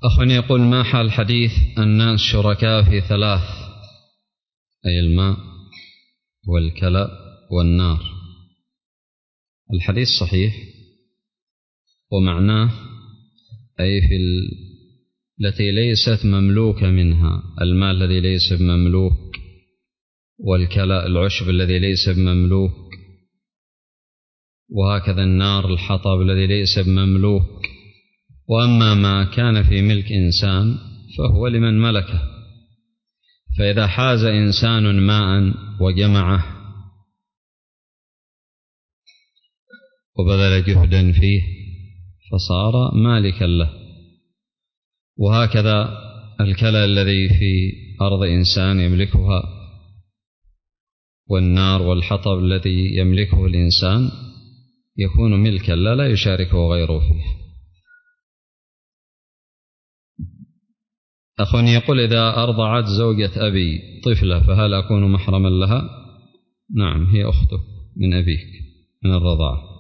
أخواني يقول: ما حال حديث الناس شركاء في ثلاث، أي الماء والكلى والنار؟ الحديث صحيح، ومعناه أي في التي ليست مملوكة منها، الماء الذي ليس بمملوك، والكلى العشب الذي ليس بمملوك، وهكذا النار الحطب الذي ليس بمملوك. وأما ما كان في ملك إنسان فهو لمن ملكه، فإذا حاز إنسان ماء وجمعه وبذل جهدا فيه فصار مالكا له. وهكذا الكلى الذي في أرض إنسان يملكها، والنار والحطب الذي يملكه الإنسان يكون ملكا لا يشاركه غيره فيه. أخ يقول: إذا أرضعت زوجة أبي طفلة فهل أكون محرما لها؟ نعم، هي أخته من أبيك من الرضاعة.